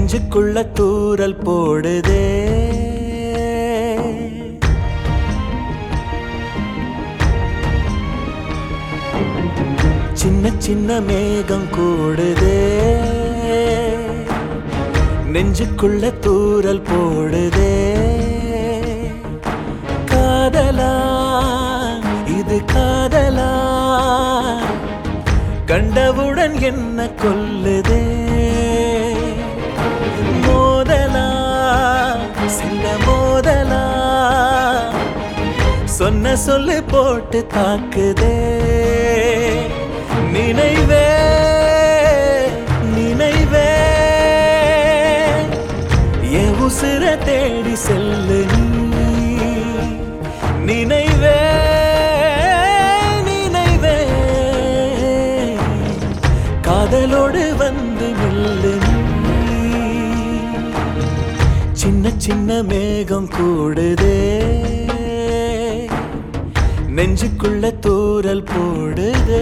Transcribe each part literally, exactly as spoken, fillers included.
நெஞ்சுக்குள்ள தூறல் போடுதே சின்ன சின்ன மேகம் கூடுதே நெஞ்சுக்குள்ள தூறல் போடுதே காதலா இது காதலா கண்டவுடன் என்ன கொல்லுதே மோதலா சில மோதலா சொன்ன சொல்லு போட்டு தாக்குதே நினைவே நினைவே என் உசுர தேடி செல்லு நீ நினைவே நினைவே காதலோடு வந்து நில்லு நீ சின்ன சின்ன மேகம் கூடுதே நெஞ்சுக்குள்ள தூறல் போடுதே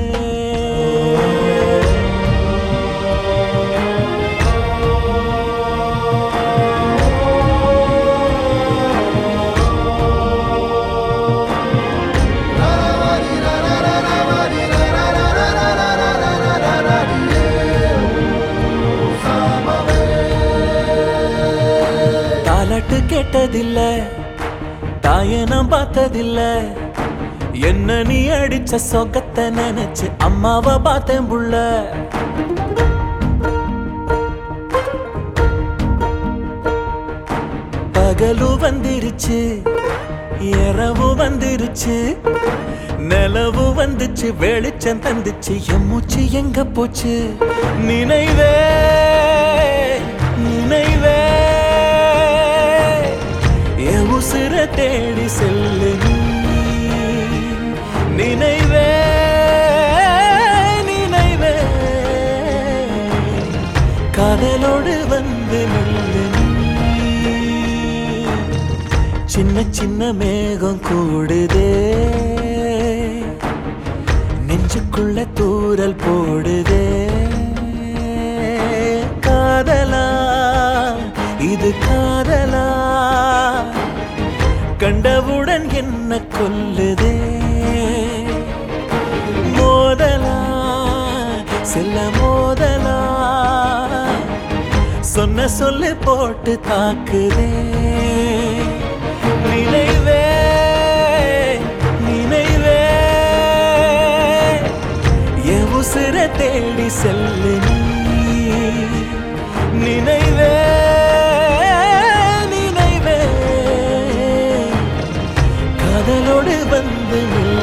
தாலாட்டு கேட்டதில்ல தாயனம் பார்த்ததில்ல என்ன நீ அடிச்ச சொகத்தை நினைச்சு அம்மாவை பார்த்தேன் புள்ள பகலு வந்துருச்சு இரவு வந்துருச்சு நிலவு வந்துச்சு வெளிச்சம் தந்துச்சு என் மூச்சு எங்க போச்சு நினைவே நினைவே என் உசுர தேடி செல்லு நினைவே நினைவே காதலோடு வந்து நில்லு சின்ன சின்ன மேகம் கூடுதே நெஞ்சுக்குள்ள தூறல் போடுதே காதலா இது காதலா கண்டவுடன் என்ன கொல்லுதே மோதலா செல்ல மோதலா சொன்ன சொல்லு போட்டு தாக்குதே நினைவே நினைவே என் உசுர தேடி செல்லு நீ நினைவே நினைவே காதலோடு வந்து